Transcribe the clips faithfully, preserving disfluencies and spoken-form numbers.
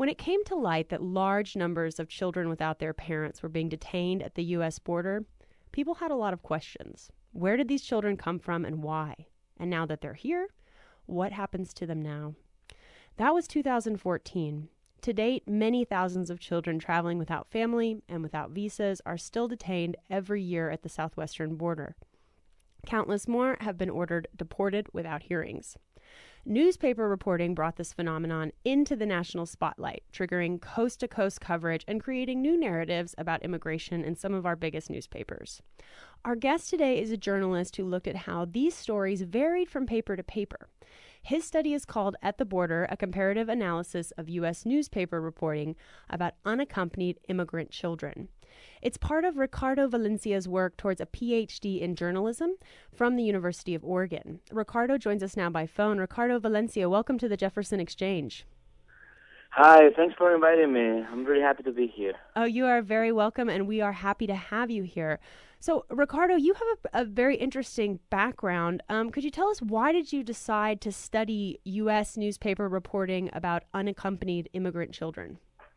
When it came to light that large numbers of children without their parents were being detained at the U S border, people had a lot of questions. Where did these children come from and why? And now that they're here, what happens to them now? That was two thousand fourteen. To date, many thousands of children traveling without family and without visas are still detained every year at the southwestern border. Countless more have been ordered deported without hearings. Newspaper reporting brought this phenomenon into the national spotlight, triggering coast-to-coast coverage and creating new narratives about immigration in some of our biggest newspapers. Our guest today is a journalist who looked at how these stories varied from paper to paper. His study is called At the Border, a comparative analysis of U S newspaper reporting about unaccompanied immigrant children. It's part of Ricardo Valencia's work towards a P H D in journalism from the University of Oregon. Ricardo joins us now by phone. Ricardo Valencia, welcome to the Jefferson Exchange. Hi, thanks for inviting me. I'm really happy to be here. Oh, you are very welcome, and we are happy to have you here. So, Ricardo, you have a, a very interesting background. Um, could you tell us why did you decide to study U S newspaper reporting about unaccompanied immigrant children?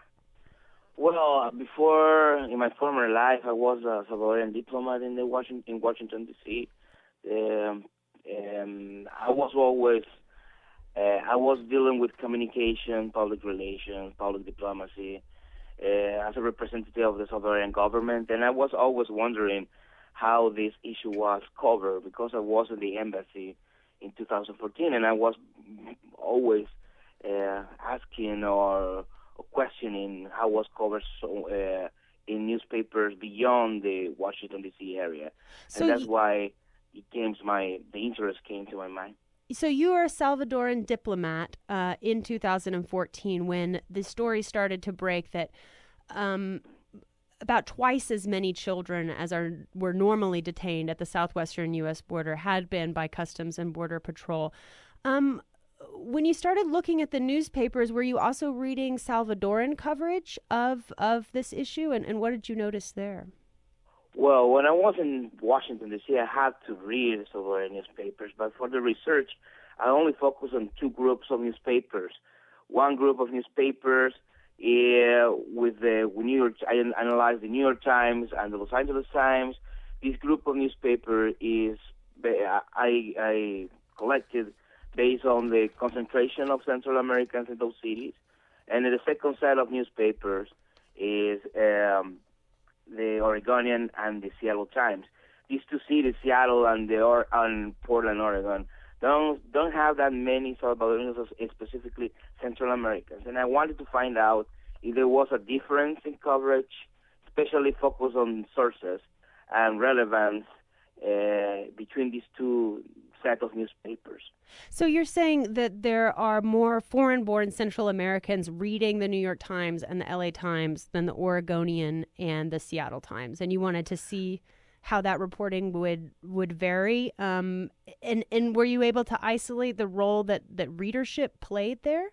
Well, before, in my former life, I was a Salvadorian diplomat in the Washington, in Washington, D C Um, um, I was always, uh, I was dealing with communication, public relations, public diplomacy, uh, as a representative of the Salvadorian government, and I was always wondering how this issue was covered because I was in the embassy in two thousand fourteen, and I was always uh, asking or questioning how was covered so, uh, in newspapers beyond the Washington D C area, so and that's y- why it came to my the interest came to my mind. So you were a Salvadoran diplomat uh, in two thousand fourteen when the story started to break that um, about twice as many children as are were normally detained at the southwestern U S border had been by Customs and Border Patrol. Um, When you started looking at the newspapers, were you also reading Salvadoran coverage of of this issue, and, and what did you notice there? Well, when I was in Washington, D C, I had to read Salvadorian newspapers, but for the research, I only focused on two groups of newspapers. One group of newspapers uh, with the New York, I analyzed the New York Times and the Los Angeles Times. This group of newspaper is, I, I collected based on the concentration of Central Americans in those cities. And the second set of newspapers is um, the Oregonian and the Seattle Times. These two cities, Seattle and the or- and Portland, Oregon, don't don't have that many Salvadorians, specifically Central Americans. And I wanted to find out if there was a difference in coverage, especially focused on sources and relevance uh, between these two set of newspapers. So you're saying that there are more foreign-born Central Americans reading the New York Times and the L A Times than the Oregonian and the Seattle Times, and you wanted to see how that reporting would would vary. Um, and and were you able to isolate the role that, that readership played there?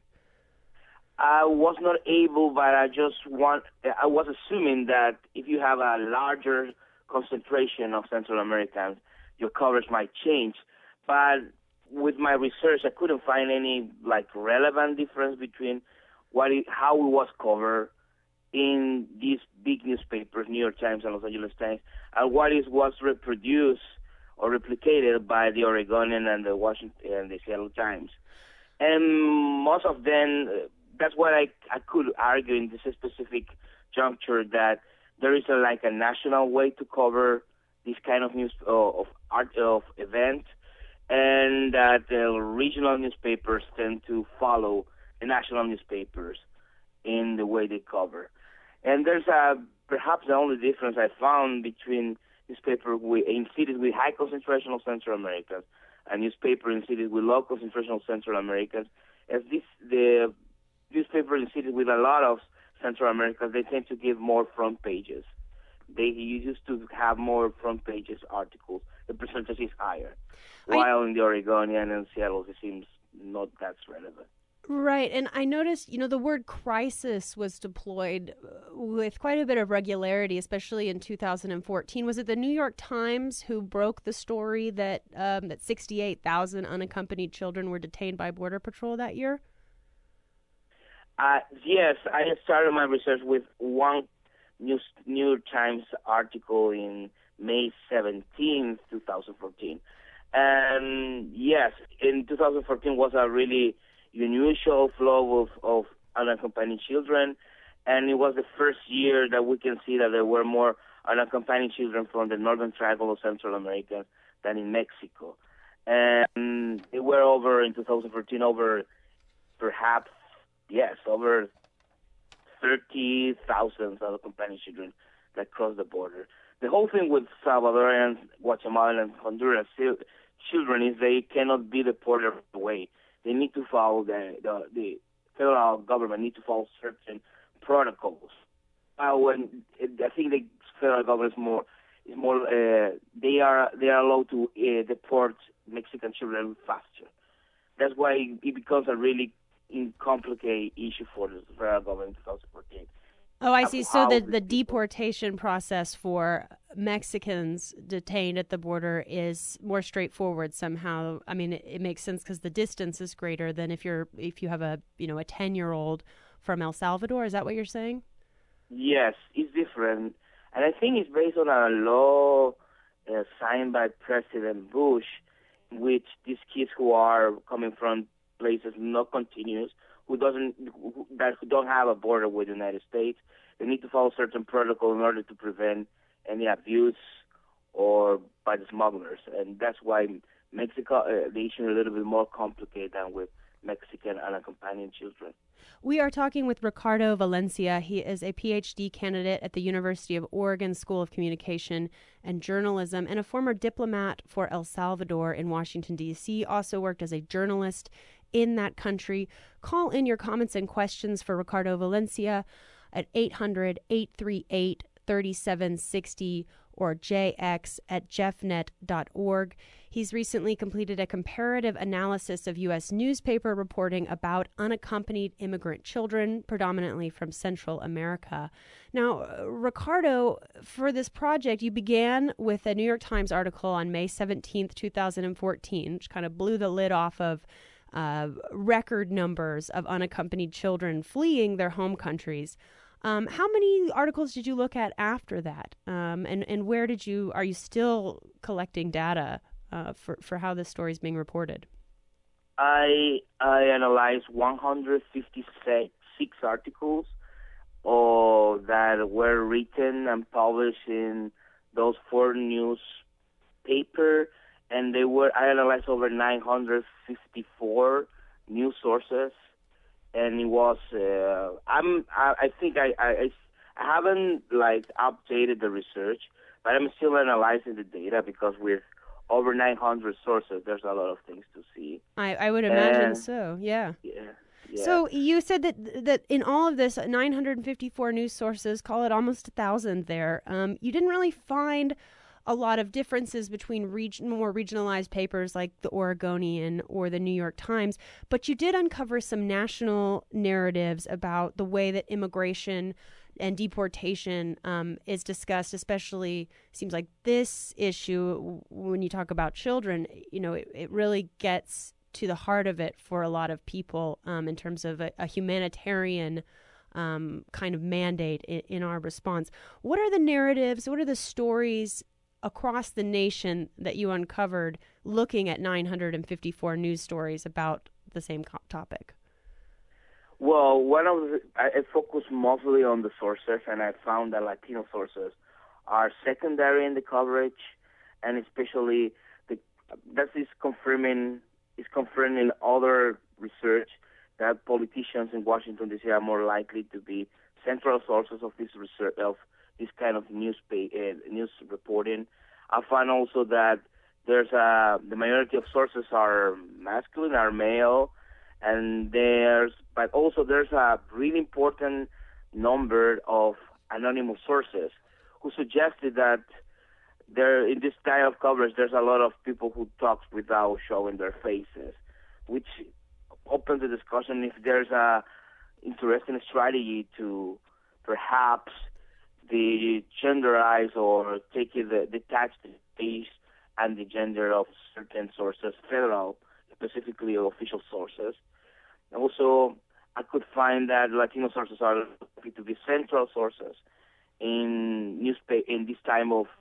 I was not able, but I just want. I was assuming that if you have a larger concentration of Central Americans, your coverage might change. But with my research, I couldn't find any like relevant difference between what it, how it was covered in these big newspapers, New York Times and Los Angeles Times, and what is was reproduced or replicated by the Oregonian and the Washington and the Seattle Times. And most of them, that's what I I could argue in this specific juncture, that there is a, like a national way to cover this kind of news uh, of art of event, and that the regional newspapers tend to follow the national newspapers in the way they cover. And there's a perhaps the only difference I found between newspaper with, in cities with high concentration of Central Americans and newspaper in cities with low concentration of Central Americans, as this the newspaper in cities with a lot of Central Americans, they tend to give more front pages. They used to have more front pages articles. The percentage is higher. I, While in the Oregonian and Seattle, it seems not that relevant. Right. And I noticed, you know, the word crisis was deployed with quite a bit of regularity, especially in two thousand fourteen. Was it the New York Times who broke the story that um, that sixty-eight thousand unaccompanied children were detained by Border Patrol that year? Uh, yes, I started my research with one New, New York Times article in May seventeenth, twenty fourteen. And yes, in two thousand fourteen was a really unusual flow of, of unaccompanied children, and it was the first year that we can see that there were more unaccompanied children from the northern triangle of Central America than in Mexico. And they were over, in two thousand fourteen, over perhaps, yes, over thirty thousand unaccompanied children that crossed the border. The whole thing with Salvadorian, Guatemalan, and Honduras children is they cannot be deported away. They need to follow the, the, the federal government need to follow certain protocols. Uh, when I think the federal government is more is more uh, they are they are allowed to uh, deport Mexican children faster. That's why it becomes a really complicated issue for the federal government in twenty fourteen. Oh, I see. So the, the deportation process for Mexicans detained at the border is more straightforward somehow. I mean, it, it makes sense because the distance is greater than if you're if you have a you know a ten year old from El Salvador. Is that what you're saying? Yes, it's different, and I think it's based on a law uh, signed by President Bush, in which these kids who are coming from places not continuous, who doesn't who, that who don't have a border with the United States, they need to follow certain protocol in order to prevent any abuse or by the smugglers, and that's why Mexico uh, the issue is a little bit more complicated than with Mexican unaccompanied children. We are talking with Ricardo Valencia. He is a P H D candidate at the University of Oregon School of Communication and Journalism and a former diplomat for El Salvador in Washington, D C, also worked as a journalist in that country. Call in your comments and questions for Ricardo Valencia at eight hundred, eight three eight, three seven six zero or j x at jeffnet dot org. He's recently completed a comparative analysis of U S newspaper reporting about unaccompanied immigrant children, predominantly from Central America. Now, Ricardo, for this project, you began with a New York Times article on May seventeenth, twenty fourteen, which kind of blew the lid off of uh, record numbers of unaccompanied children fleeing their home countries. Um, how many articles did you look at after that? Um, and, and where did you, are you still collecting data uh, for, for how this story is being reported? I I analyzed one hundred fifty-six articles uh, that were written and published in those four newspapers, and they were, I analyzed over nine hundred fifty-four news sources. And it was, uh, I'm, I, I think I, I, I haven't like updated the research, but I'm still analyzing the data because with over nine hundred sources, there's a lot of things to see. I, I would imagine and, so, yeah. yeah. Yeah. So you said that that in all of this, nine hundred fifty-four news sources, call it almost a thousand there, um, you didn't really find a lot of differences between region, more regionalized papers like the Oregonian or the New York Times, but you did uncover some national narratives about the way that immigration and deportation um, is discussed, especially seems like this issue, when you talk about children, you know, it, it really gets to the heart of it for a lot of people um, in terms of a, a humanitarian um, kind of mandate in, in our response. What are the narratives? What are the stories across the nation that you uncovered looking at nine hundred fifty-four news stories about the same co- topic? Well, one of the, I focused mostly on the sources, and I found that Latino sources are secondary in the coverage, and especially the, that is confirming is confirming other research that politicians in Washington D C are more likely to be central sources of this research of this kind of news pay, uh, news reporting. I find also that there's a the majority of sources are masculine, are male, and there's but also there's a really important number of anonymous sources who suggested that there in this style of coverage there's a lot of people who talk without showing their faces, which opens the discussion if there's a interesting strategy to perhaps the genderize or take the detach the face and the gender of certain sources, federal, specifically official sources. Also, I could find that Latino sources are likely to be central sources in newspaper in this time of.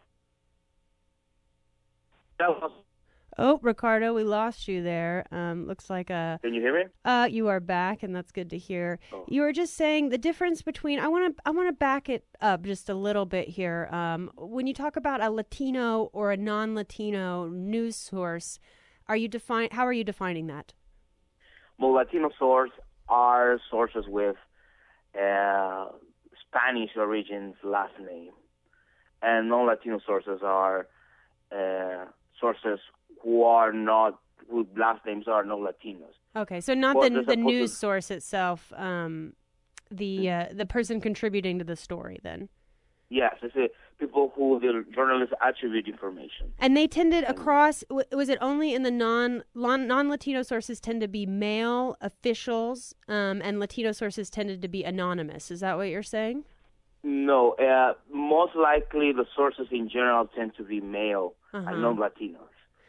That was, Oh, Ricardo, we lost you there. Um, looks like a. can you hear me? Uh, you are back, and that's good to hear. Oh. You were just saying the difference between. I want to. I want to back it up just a little bit here. Um, when you talk about a Latino or a non-Latino news source, are you define? How are you defining that? Well, Latino sources are sources with uh, Spanish origins last name, and non-Latino sources are uh, sources who are not, whose last names are not Latinos. Okay, so not Well, the there's the a news possi- source itself, um, the uh, the person contributing to the story, then. Yes, it's a, people who the journalists attribute information. And they tended And- across. w- Was it only in the non non Latino sources tend to be male officials, um, and Latino sources tended to be anonymous? Is that what you're saying? No, uh, most likely the sources in general tend to be male Uh-huh. and non-Latinos,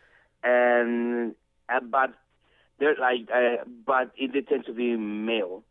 and uh, but they're like, uh, but it they tend to be male,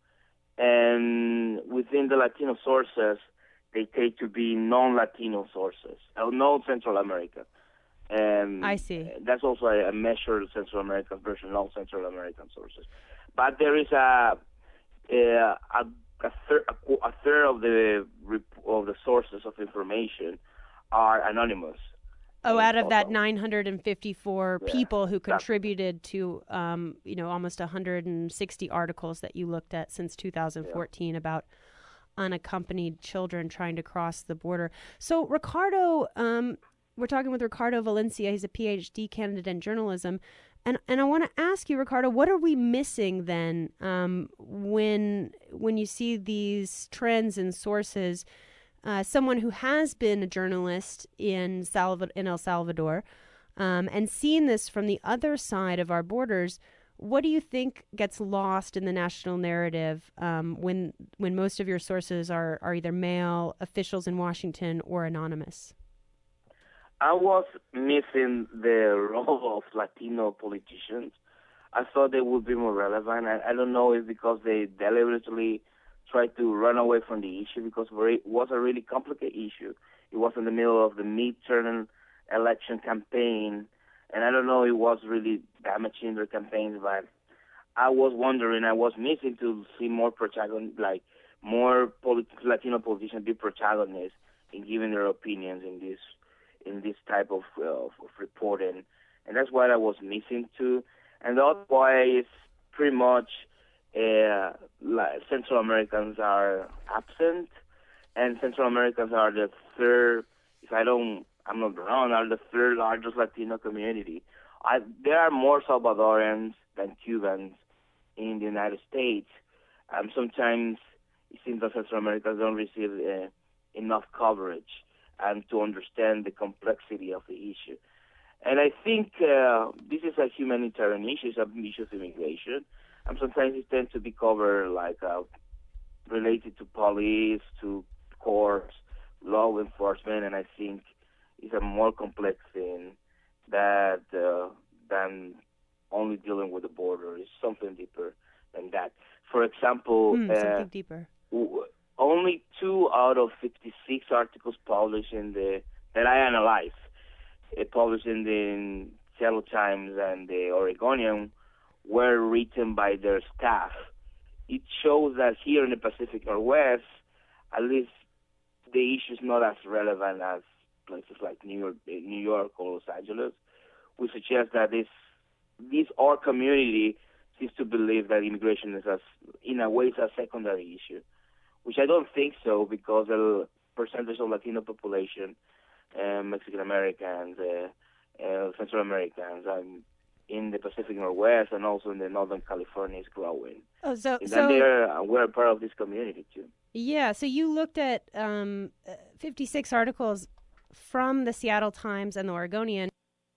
and within the Latino sources, they tend to be non-Latino sources, uh, non-Central America. And I see. that's also a, a measured Central American version, non-Central American sources. But there is a a, a a third, a, qu- a third of the rep- of the sources of information are anonymous. Oh, in out of that total. nine hundred fifty-four Yeah, people who that's- contributed to, um, you know, almost one hundred sixty articles that you looked at since two thousand fourteen about unaccompanied children trying to cross the border. So, Ricardo, um, we're talking with Ricardo Valencia. He's a P H D candidate in journalism. And and I want to ask you, Ricardo, what are we missing then um, when when you see these trends and sources? Uh, someone who has been a journalist in Salva- in El Salvador um, and seen this from the other side of our borders, what do you think gets lost in the national narrative um, when when most of your sources are, are either male officials in Washington or anonymous? I was missing the role of Latino politicians. I thought they would be more relevant. I, I don't know if because they deliberately tried to run away from the issue because it was a really complicated issue. It was in the middle of the midterm election campaign, and I don't know if it was really damaging their campaigns, but I was wondering, I was missing to see more protagon, like more polit- Latino politicians be protagonists in giving their opinions in this in this type of, uh, of reporting, and that's what I was missing too. And the other why is pretty much uh, like Central Americans are absent, and Central Americans are the third, if I don't, I'm not wrong, are the third largest Latino community. I, there are more Salvadorans than Cubans in the United States. Um, sometimes it seems that Central Americans don't receive uh, enough coverage and to understand the complexity of the issue. And I think uh, this is a humanitarian issue, it's an issue of immigration, and sometimes it tends to be covered like uh, related to police, to courts, law enforcement, and I think it's a more complex thing that uh, than only dealing with the border. It's something deeper than that. For example, Mm, uh, something deeper. w- only two out of fifty-six articles published in the that I analyzed, uh, published in the Seattle Times and the Oregonian, were written by their staff. It shows that here in the Pacific Northwest, at least the issue is not as relevant as places like New York, New York or Los Angeles. We suggest that this this our community seems to believe that immigration is, as, in a way, is a secondary issue, which I don't think so because the percentage of Latino population, uh, Mexican Americans, uh, uh, Central Americans, um, in the Pacific Northwest and also in the Northern California is growing. Oh, so And so they're, uh, we're a part of this community too. yeah. So you looked at um, uh, fifty-six articles from the Seattle Times and the Oregonian,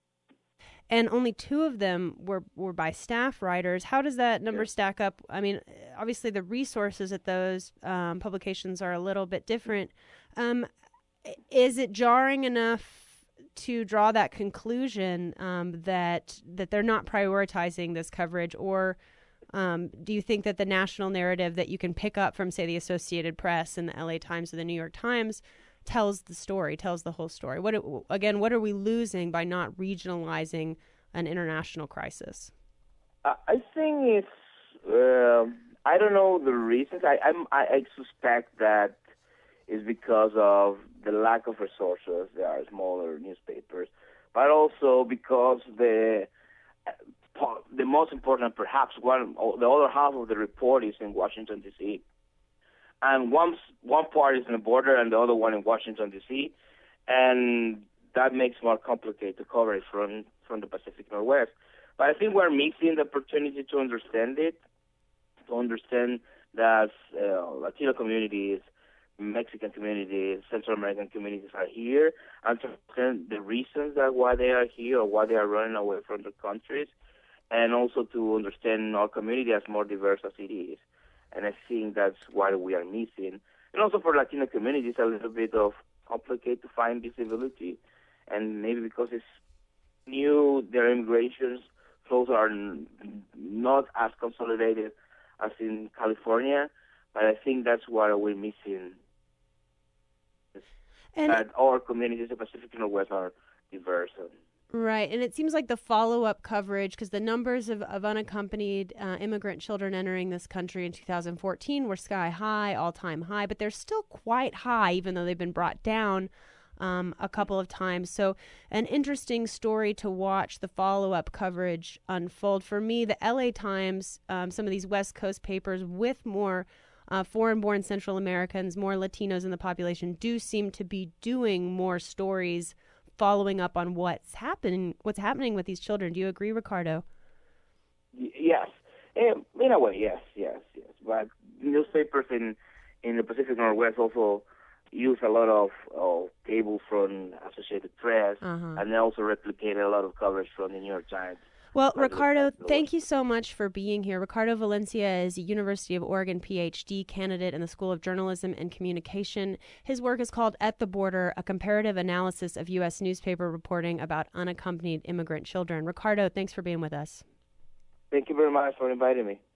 and only two of them were, were by staff writers. How does that number Yeah. stack up? I mean, obviously the resources at those um, publications are a little bit different. Um, is it jarring enough to draw that conclusion um, that that they're not prioritizing this coverage, or Um, do you think that the national narrative that you can pick up from, say, the Associated Press and the L A Times or the New York Times tells the story, tells the whole story? What again, what are we losing by not regionalizing an international crisis? I think it's, uh, I don't know the reasons. I, I'm, I, I suspect that it's because of the lack of resources. There are smaller newspapers, but also because the the most important, perhaps, one the other half of the report is in Washington, D C, and one one part is in the border and the other one in Washington, D C, and that makes it more complicated to cover it from from the Pacific Northwest. But I think we're missing the opportunity to understand it, to understand that uh, Latino communities, Mexican communities, Central American communities are here, and to understand the reasons that why they are here or why they are running away from their countries, and also to understand our community as more diverse as it is. And I think that's why we are missing. And also for Latino communities, a little bit of complicated to find visibility, and maybe because it's new, their immigration flows are n- not as consolidated as in California, but I think that's why we're missing. And that our communities in the Pacific Northwest are diverse. Right, and it seems like the follow-up coverage, because the numbers of, of unaccompanied uh, immigrant children entering this country in two thousand fourteen were sky high, all-time high, but they're still quite high, even though they've been brought down um, a couple of times. So an interesting story to watch the follow-up coverage unfold. For me, the L A Times, um, some of these West Coast papers with more uh, foreign-born Central Americans, more Latinos in the population, do seem to be doing more stories following up on what's happening, what's happening with these children. Do you agree, Ricardo? Y- yes, in, in a way, yes, yes, yes. But newspapers in in the Pacific Northwest also use a lot of, of cables from Associated Press, uh-huh. and they also replicate a lot of coverage from the New York Times. Well, Ricardo, thank you so much for being here. Ricardo Valencia is a University of Oregon P H D candidate in the School of Journalism and Communication. His work is called At the Border, a comparative analysis of U S newspaper reporting about unaccompanied immigrant children. Ricardo, thanks for being with us. Thank you very much for inviting me.